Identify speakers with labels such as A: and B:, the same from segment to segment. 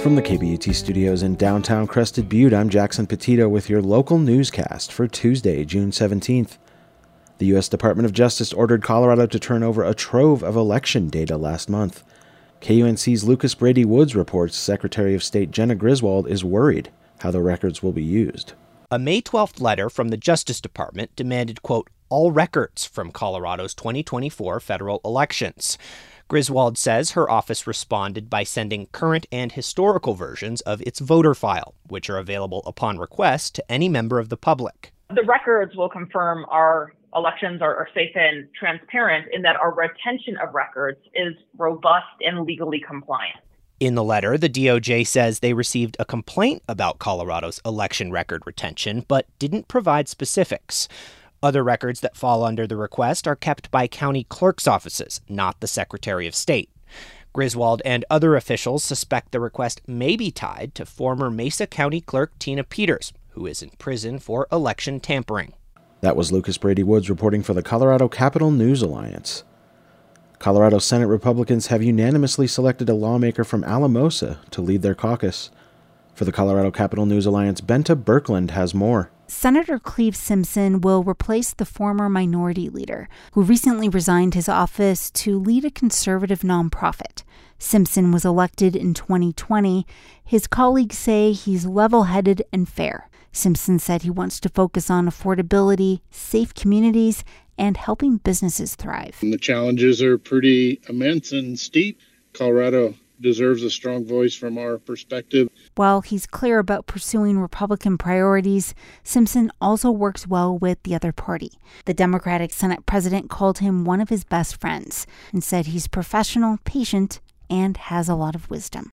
A: From the KBUT studios in downtown Crested Butte, I'm Jackson Petito with your local newscast for Tuesday, June 17th. The U.S. Department of Justice ordered Colorado to turn over a trove of election data last month. KUNC's Lucas Brady Woods reports Secretary of State Jena Griswold is worried how the records will be used.
B: A May 12th letter from the Justice Department demanded, quote, all records from Colorado's 2024 federal elections. Griswold says her office responded by sending current and historical versions of its voter file, which are available upon request to any member of the public.
C: The records will confirm our elections are safe and transparent in that our retention of records is robust and legally compliant.
B: In the letter, the DOJ says they received a complaint about Colorado's election record retention, but didn't provide specifics. Other records that fall under the request are kept by county clerk's offices, not the Secretary of State. Griswold and other officials suspect the request may be tied to former Mesa County Clerk Tina Peters, who is in prison for election tampering.
A: That was Lucas Brady Woods reporting for the Colorado Capital News Alliance. Colorado Senate Republicans have unanimously selected a lawmaker from Alamosa to lead their caucus. For the Colorado Capital News Alliance, Benta Birkeland has more.
D: Senator Cleve Simpson will replace the former minority leader, who recently resigned his office to lead a conservative nonprofit. Simpson was elected in 2020. His colleagues say he's level-headed and fair. Simpson said he wants to focus on affordability, safe communities, and helping businesses thrive.
E: The challenges are pretty immense and steep. Colorado deserves a strong voice from our perspective.
D: While he's clear about pursuing Republican priorities, Simpson also works well with the other party. The Democratic Senate president called him one of his best friends and said he's professional, patient, and has a lot of wisdom.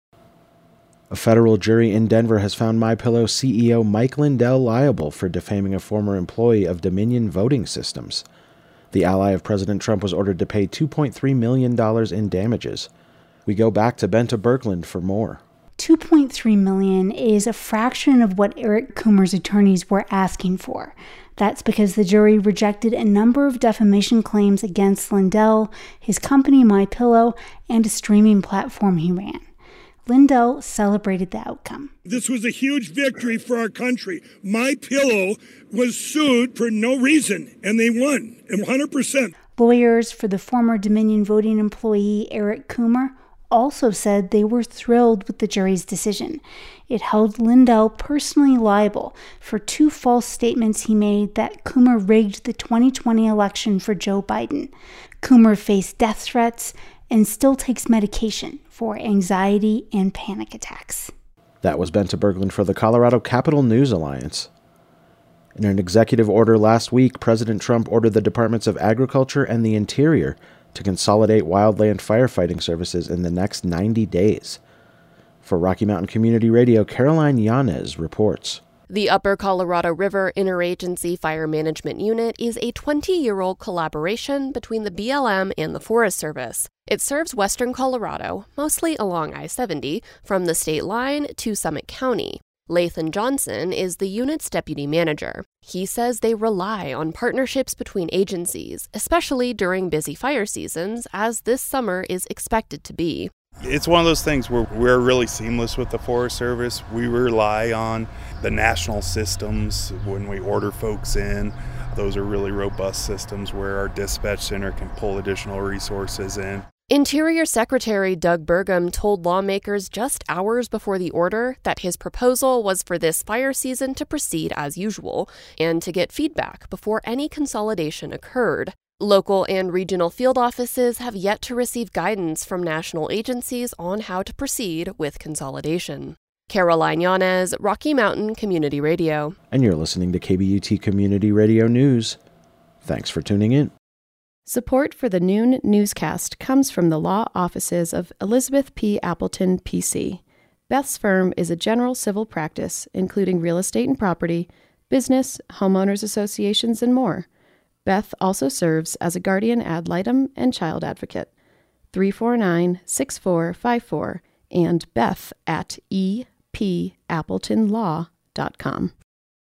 A: A federal jury in Denver has found MyPillow CEO Mike Lindell liable for defaming a former employee of Dominion Voting Systems. The ally of President Trump was ordered to pay $2.3 million in damages. We go back to Benta Birkeland for more.
F: $2.3 million is a fraction of what Eric Coomer's attorneys were asking for. That's because the jury rejected a number of defamation claims against Lindell, his company MyPillow, and a streaming platform he ran. Lindell celebrated the outcome.
G: This was a huge victory for our country. MyPillow was sued for no reason, and they won, 100%.
F: Lawyers for the former Dominion Voting employee Eric Coomer also said they were thrilled with the jury's decision. It held Lindell personally liable for 2 false statements he made that Coomer rigged the 2020 election for Joe Biden. Coomer faced death threats and still takes medication for anxiety and panic attacks.
A: That was Benta Birkeland for the Colorado Capital News Alliance. In an executive order last week, President Trump ordered the Departments of Agriculture and the Interior to consolidate wildland firefighting services in the next 90 days. For Rocky Mountain Community Radio, Caroline Yanez reports.
H: The Upper Colorado River Interagency Fire Management Unit is a 20-year-old collaboration between the BLM and the Forest Service. It serves western Colorado, mostly along I-70, from the state line to Summit County. Lathan Johnson is the unit's deputy manager. He says they rely on partnerships between agencies, especially during busy fire seasons, as this summer is expected to be.
I: It's one of those things where we're really seamless with the Forest Service. We rely on the national systems when we order folks in. Those are really robust systems where our dispatch center can pull additional resources in.
H: Interior Secretary Doug Burgum told lawmakers just hours before the order that his proposal was for this fire season to proceed as usual and to get feedback before any consolidation occurred. Local and regional field offices have yet to receive guidance from national agencies on how to proceed with consolidation. Caroline Yanez, Rocky Mountain Community Radio.
A: And you're listening to KBUT Community Radio News. Thanks for tuning in.
J: Support for the noon newscast comes from the law offices of Elizabeth P. Appleton, P.C. Beth's firm is a general civil practice, including real estate and property, business, homeowners associations, and more. Beth also serves as a guardian ad litem and child advocate. 349-6454 and Beth at epappletonlaw.com.